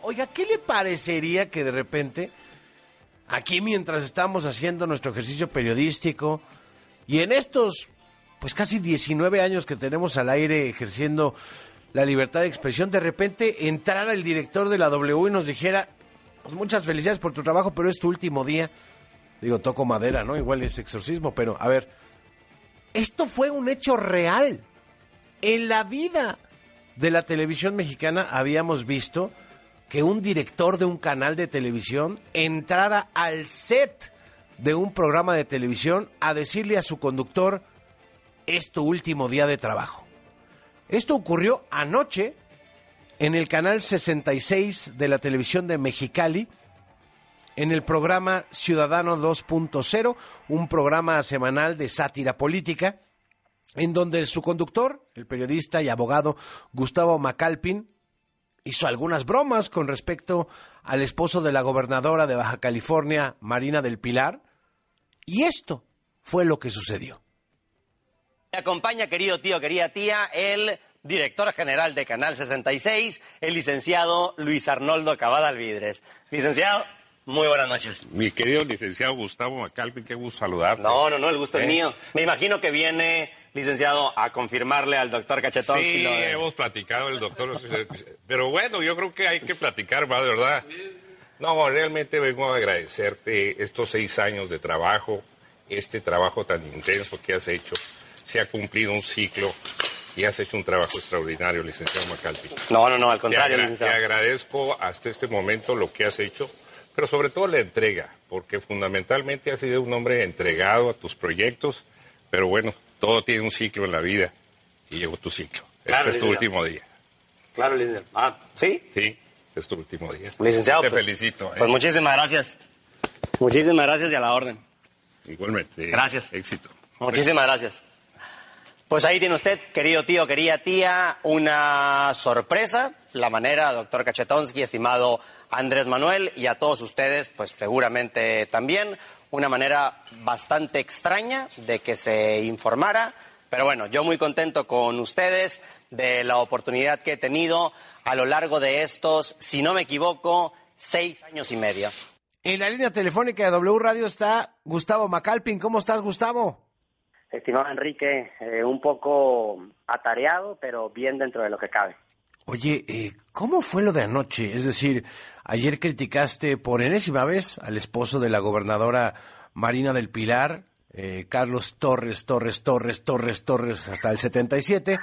Oiga, ¿qué le parecería que de repente, aquí mientras estamos haciendo nuestro ejercicio periodístico, y en estos, pues casi 19 años que tenemos al aire ejerciendo la libertad de expresión, de repente entrara el director de la W y nos dijera, pues muchas felicidades por tu trabajo, pero es tu último día? Digo, toco madera, ¿no? Igual es exorcismo, pero a ver, esto fue un hecho real. En la vida de la televisión mexicana habíamos visto que un director de un canal de televisión entrara al set de un programa de televisión a decirle a su conductor, es tu último día de trabajo. Esto ocurrió anoche en el canal 66 de la televisión de Mexicali, en el programa Ciudadano 2.0, un programa semanal de sátira política, en donde su conductor, el periodista y abogado Gustavo Macalpin, hizo algunas bromas con respecto al esposo de la gobernadora de Baja California, Marina del Pilar, y esto fue lo que sucedió. Me acompaña, querido tío, querida tía, el director general de Canal 66, el licenciado Luis Arnoldo Cavada Alvidres. Licenciado, muy buenas noches. Mi querido licenciado Gustavo Macalpin, qué gusto saludarte. No, el gusto es mío. Me imagino que viene, licenciado, a confirmarle al doctor Cachetonsky. Sí, hemos platicado el doctor, pero bueno, yo creo que hay que platicar más, de verdad. No, realmente vengo a agradecerte estos 6 años de trabajo, este trabajo tan intenso que has hecho. Se ha cumplido un ciclo y has hecho un trabajo extraordinario, licenciado Macalpin. No, al contrario, licenciado. Te agradezco hasta este momento lo que has hecho, pero sobre todo la entrega, porque fundamentalmente has sido un hombre entregado a tus proyectos, pero bueno, todo tiene un ciclo en la vida y llegó tu ciclo. Claro, este es tu último día. Claro, licenciado. ¿Sí? Sí, es tu último día. Licenciado, te pues, felicito. Pues muchísimas gracias. Muchísimas gracias y a la orden. Igualmente. Gracias. Éxito. Muchísimas gracias. Pues ahí tiene usted, querido tío, querida tía, una sorpresa. La manera, doctor Cachetonsky, estimado Andrés Manuel, y a todos ustedes, pues seguramente también, una manera bastante extraña de que se informara. Pero bueno, yo muy contento con ustedes de la oportunidad que he tenido a lo largo de estos, si no me equivoco, 6 años y medio. En la línea telefónica de W Radio está Gustavo Macalpin. ¿Cómo estás, Gustavo? Estimado Enrique, un poco atareado, pero bien dentro de lo que cabe. Oye, ¿cómo fue lo de anoche? Es decir, ayer criticaste por enésima vez al esposo de la gobernadora Marina del Pilar, Carlos Torres, hasta el 77.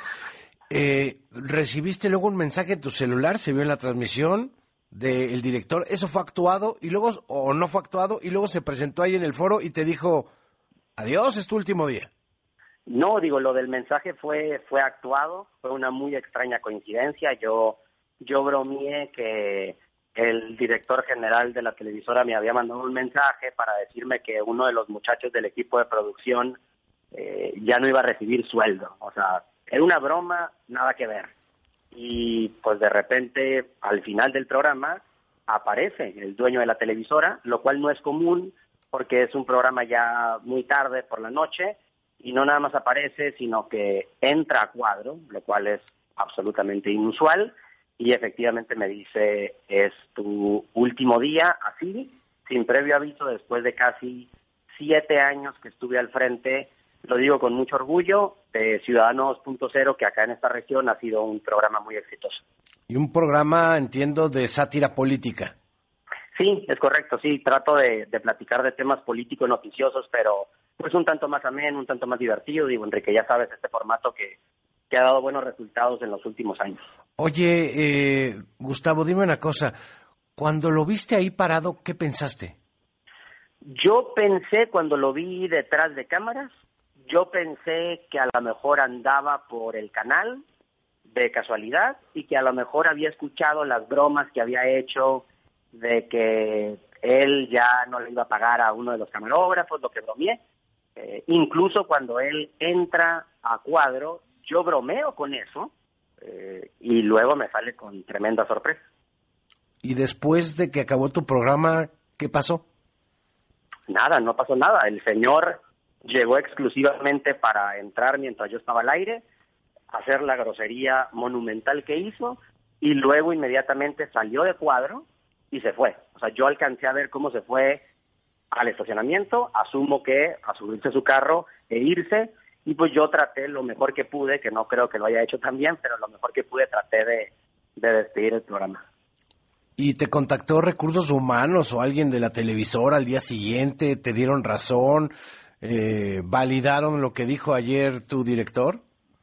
Recibiste luego un mensaje en tu celular, se vio en la transmisión del director. ¿Eso fue actuado y luego, o no fue actuado, y luego se presentó ahí en el foro y te dijo, adiós, es tu último día? No, lo del mensaje fue actuado, fue una muy extraña coincidencia. Yo bromeé que el director general de la televisora me había mandado un mensaje para decirme que uno de los muchachos del equipo de producción ya no iba a recibir sueldo. O sea, era una broma, nada que ver. Y pues de repente, al final del programa, aparece el dueño de la televisora, lo cual no es común porque es un programa ya muy tarde por la noche, y no nada más aparece, sino que entra a cuadro, lo cual es absolutamente inusual, y efectivamente me dice, es tu último día, así, sin previo aviso, después de casi 7 años que estuve al frente, lo digo con mucho orgullo, de Ciudadano 2.0, que acá en esta región ha sido un programa muy exitoso. Y un programa, entiendo, de sátira política. Sí, es correcto, sí, trato de platicar de temas políticos noticiosos, pero pues un tanto más ameno, un tanto más divertido. Enrique, ya sabes, este formato que ha dado buenos resultados en los últimos años. Oye, Gustavo, dime una cosa, cuando lo viste ahí parado, ¿qué pensaste? Yo pensé, cuando lo vi detrás de cámaras, yo pensé que a lo mejor andaba por el canal de casualidad y que a lo mejor había escuchado las bromas que había hecho de que él ya no le iba a pagar a uno de los camarógrafos, lo que bromeé. Incluso cuando él entra a cuadro, yo bromeo con eso y luego me sale con tremenda sorpresa. Y después de que acabó tu programa, ¿qué pasó? Nada, no pasó nada. El señor llegó exclusivamente para entrar mientras yo estaba al aire, hacer la grosería monumental que hizo y luego inmediatamente salió de cuadro y se fue. O sea, yo alcancé a ver cómo se fue al estacionamiento, asumo que a subirse a su carro e irse, y pues yo traté lo mejor que pude, que no creo que lo haya hecho tan bien, pero lo mejor que pude traté de despedir el programa. ¿Y te contactó Recursos Humanos o alguien de la televisora al día siguiente? ¿Te dieron razón? ¿Validaron lo que dijo ayer tu director?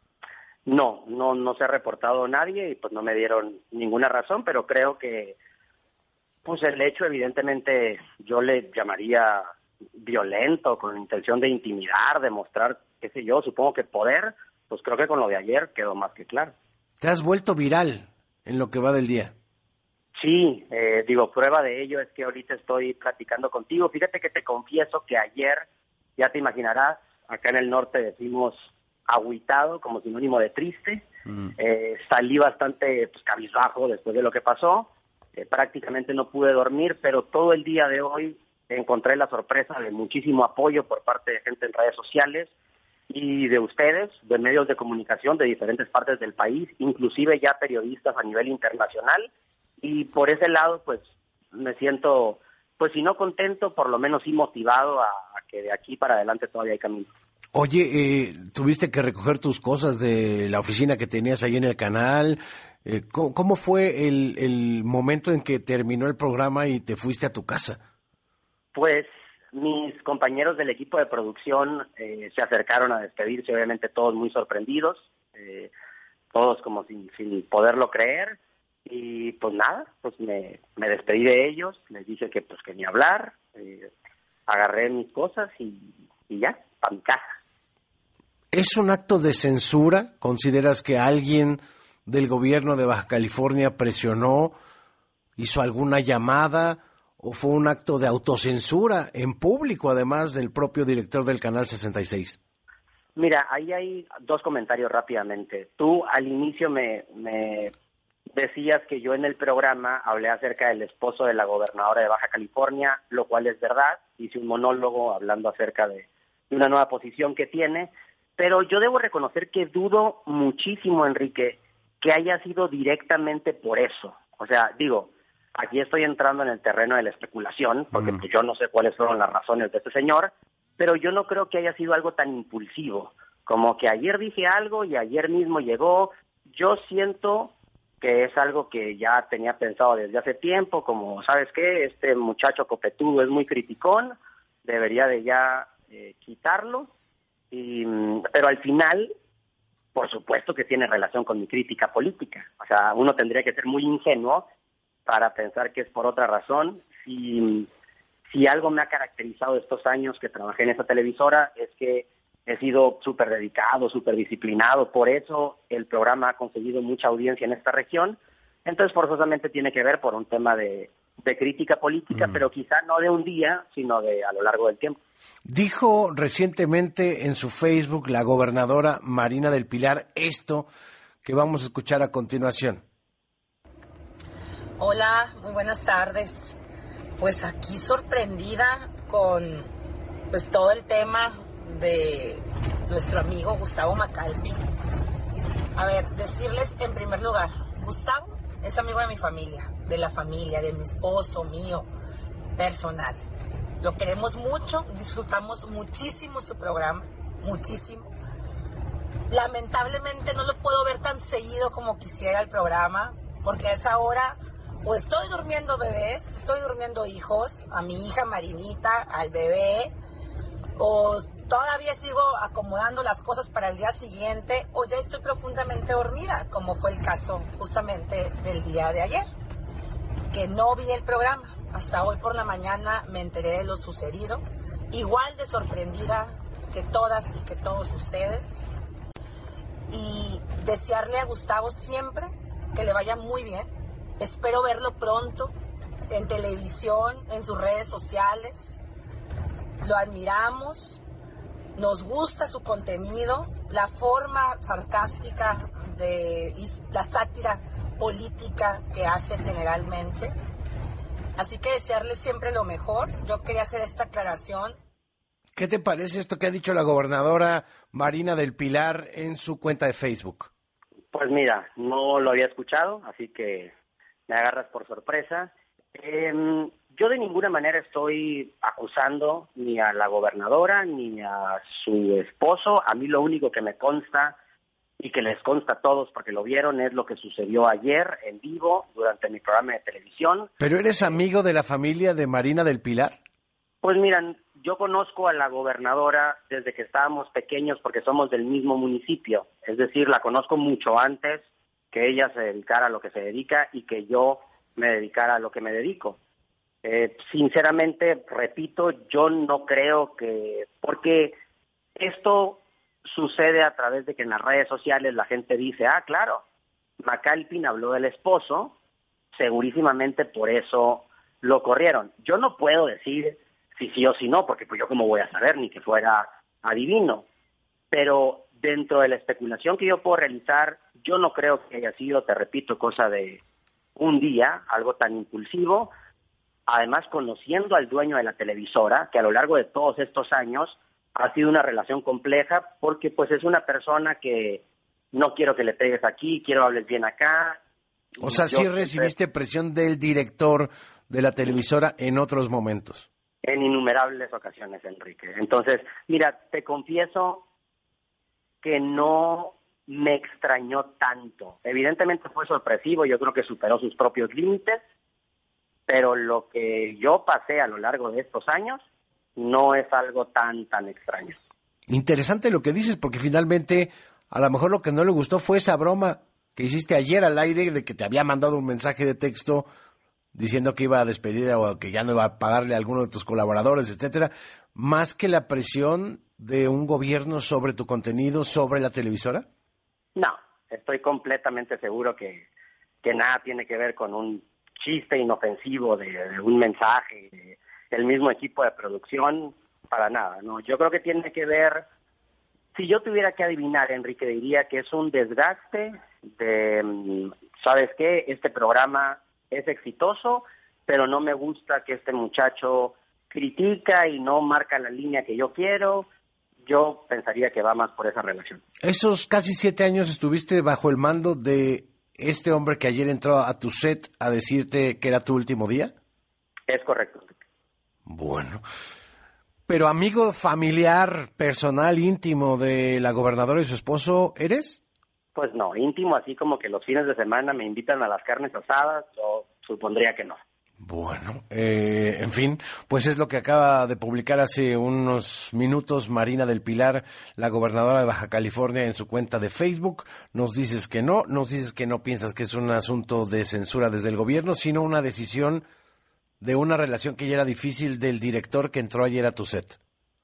No se ha reportado nadie y pues no me dieron ninguna razón, pero creo que pues el hecho evidentemente yo le llamaría violento, con la intención de intimidar, de mostrar, qué sé yo, supongo que poder, pues creo que con lo de ayer quedó más que claro. ¿Te has vuelto viral en lo que va del día? Sí, prueba de ello es que ahorita estoy platicando contigo. Fíjate que te confieso que ayer, ya te imaginarás, acá en el norte decimos agüitado como sinónimo de triste. Salí bastante cabizbajo después de lo que pasó. Prácticamente no pude dormir, pero todo el día de hoy encontré la sorpresa de muchísimo apoyo por parte de gente en redes sociales y de ustedes, de medios de comunicación de diferentes partes del país, inclusive ya periodistas a nivel internacional. Y por ese lado, pues, me siento, pues, si no contento, por lo menos sí motivado a que de aquí para adelante todavía hay camino. Oye, tuviste que recoger tus cosas de la oficina que tenías ahí en el canal. ¿Cómo fue el momento en que terminó el programa y te fuiste a tu casa? Pues, mis compañeros del equipo de producción se acercaron a despedirse, obviamente todos muy sorprendidos, todos como sin poderlo creer. Y pues nada, pues me despedí de ellos, les dije que pues que ni hablar, agarré mis cosas y ya, para mi casa. ¿Es un acto de censura? ¿Consideras que alguien del gobierno de Baja California presionó, hizo alguna llamada o fue un acto de autocensura en público, además del propio director del Canal 66? Mira, ahí hay dos comentarios rápidamente. Tú al inicio me decías que yo en el programa hablé acerca del esposo de la gobernadora de Baja California, lo cual es verdad. Hice un monólogo hablando acerca de una nueva posición que tiene, pero yo debo reconocer que dudo muchísimo, Enrique, que haya sido directamente por eso. O sea, digo, aquí estoy entrando en el terreno de la especulación, porque pues, yo no sé cuáles fueron las razones de este señor, pero yo no creo que haya sido algo tan impulsivo, como que ayer dije algo y ayer mismo llegó. Yo siento que es algo que ya tenía pensado desde hace tiempo, como, ¿sabes qué? Este muchacho copetudo es muy criticón, debería de ya quitarlo, pero al final, por supuesto que tiene relación con mi crítica política. O sea, uno tendría que ser muy ingenuo para pensar que es por otra razón. Si algo me ha caracterizado estos años que trabajé en esta televisora es que he sido súper dedicado, súper disciplinado, por eso el programa ha conseguido mucha audiencia en esta región. Entonces, forzosamente tiene que ver por un tema de crítica política, pero quizá no de un día, sino de a lo largo del tiempo. Dijo recientemente en su Facebook la gobernadora Marina del Pilar esto que vamos a escuchar a continuación. Hola, muy buenas tardes. Pues aquí sorprendida con pues todo el tema de nuestro amigo Gustavo Macalvi. A ver, decirles en primer lugar, Gustavo es amigo de mi familia, de mi esposo, mío, personal. Lo queremos mucho, disfrutamos muchísimo su programa, muchísimo. Lamentablemente no lo puedo ver tan seguido como quisiera el programa, porque a esa hora o estoy durmiendo bebés, estoy durmiendo hijos, a mi hija Marinita, al bebé, o todavía sigo acomodando las cosas para el día siguiente, o ya estoy profundamente dormida, como fue el caso justamente del día de ayer, que no vi el programa. Hasta hoy por la mañana me enteré de lo sucedido, igual de sorprendida que todas y que todos ustedes, y desearle a Gustavo siempre que le vaya muy bien. Espero verlo pronto en televisión, en sus redes sociales. Lo admiramos, nos gusta su contenido, la forma sarcástica y la sátira política que hace generalmente. Así que desearle siempre lo mejor. Yo quería hacer esta aclaración. ¿Qué te parece esto que ha dicho la gobernadora Marina del Pilar en su cuenta de Facebook? Pues mira, no lo había escuchado, así que me agarras por sorpresa. Yo de ninguna manera estoy acusando ni a la gobernadora ni a su esposo. A mí lo único que me consta y que les consta a todos porque lo vieron es lo que sucedió ayer en vivo durante mi programa de televisión. ¿Pero eres amigo de la familia de Marina del Pilar? Pues miran, yo conozco a la gobernadora desde que estábamos pequeños porque somos del mismo municipio. Es decir, la conozco mucho antes que ella se dedicara a lo que se dedica y que yo me dedicara a lo que me dedico. Sinceramente, repito, yo no creo que... Porque esto sucede a través de que en las redes sociales la gente dice, claro, McAlpin habló del esposo, segurísimamente por eso lo corrieron. Yo no puedo decir si sí o si no, porque pues yo cómo voy a saber, ni que fuera adivino. Pero dentro de la especulación que yo puedo realizar, yo no creo que haya sido, te repito, cosa de un día, algo tan impulsivo. Además, conociendo al dueño de la televisora, que a lo largo de todos estos años ha sido una relación compleja, porque pues es una persona que no quiero que le pegues aquí, quiero hables bien acá. O sea, sí recibiste presión del director de la televisora en otros momentos. En innumerables ocasiones, Enrique. Entonces, mira, te confieso que no me extrañó tanto. Evidentemente fue sorpresivo, yo creo que superó sus propios límites, pero lo que yo pasé a lo largo de estos años no es algo tan extraño. Interesante lo que dices, porque finalmente a lo mejor lo que no le gustó fue esa broma que hiciste ayer al aire de que te había mandado un mensaje de texto diciendo que iba a despedir o que ya no iba a pagarle a alguno de tus colaboradores, etcétera, más que la presión de un gobierno sobre tu contenido, sobre la televisora. No, estoy completamente seguro que nada tiene que ver con un chiste inofensivo de un mensaje del mismo equipo de producción, para nada, ¿no? Yo creo que tiene que ver, si yo tuviera que adivinar, Enrique, diría que es un desgaste de, ¿sabes qué? Este programa es exitoso, pero no me gusta que este muchacho critica y no marca la línea que yo quiero. Yo pensaría que va más por esa relación. Esos casi 7 años estuviste bajo el mando de este hombre que ayer entró a tu set a decirte que era tu último día. Es correcto. Bueno, pero amigo familiar, personal, íntimo de la gobernadora y su esposo, ¿eres? Pues no, íntimo, así como que los fines de semana me invitan a las carnes asadas, yo supondría que no. Bueno, en fin, pues es lo que acaba de publicar hace unos minutos Marina del Pilar, la gobernadora de Baja California, en su cuenta de Facebook. Nos dices que no piensas que es un asunto de censura desde el gobierno, sino una decisión de una relación que ya era difícil del director que entró ayer a tu set.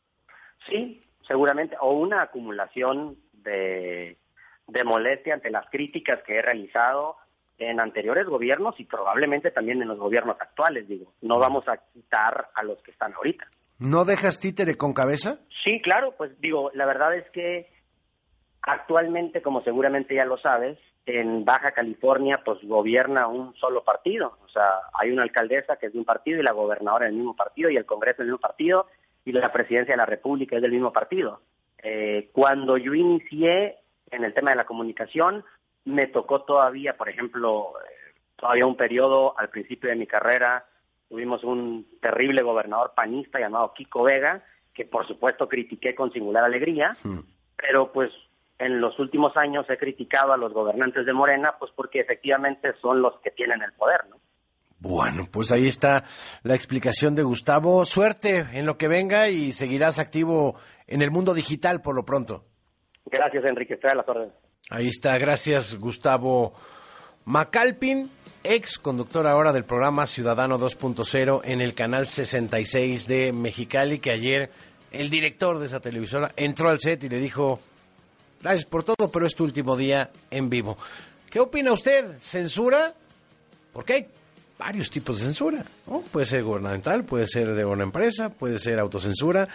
Sí, seguramente, o una acumulación de molestia ante las críticas que he realizado en anteriores gobiernos y probablemente también en los gobiernos actuales, digo. No vamos a quitar a los que están ahorita. ¿No dejas títere con cabeza? Sí, claro, pues digo, la verdad es que actualmente, como seguramente ya lo sabes, en Baja California pues gobierna un solo partido. O sea, hay una alcaldesa que es de un partido y la gobernadora del mismo partido y el Congreso del mismo partido y la presidencia de la República es del mismo partido. Cuando yo inicié en el tema de la comunicación, me tocó todavía, por ejemplo, todavía un periodo al principio de mi carrera, tuvimos un terrible gobernador panista llamado Kiko Vega, que por supuesto critiqué con singular alegría, pero pues en los últimos años he criticado a los gobernantes de Morena, pues porque efectivamente son los que tienen el poder, ¿no? Bueno, pues ahí está la explicación de Gustavo. Suerte en lo que venga y seguirás activo en el mundo digital por lo pronto. Gracias, Enrique, estoy a las órdenes. Ahí está, gracias Gustavo McAlpin, ex conductor ahora del programa Ciudadano 2.0 en el canal 66 de Mexicali, que ayer el director de esa televisora entró al set y le dijo: gracias por todo, pero es tu último día en vivo. ¿Qué opina usted? ¿Censura? Porque hay varios tipos de censura, ¿no? Puede ser gubernamental, puede ser de una empresa, puede ser autocensura,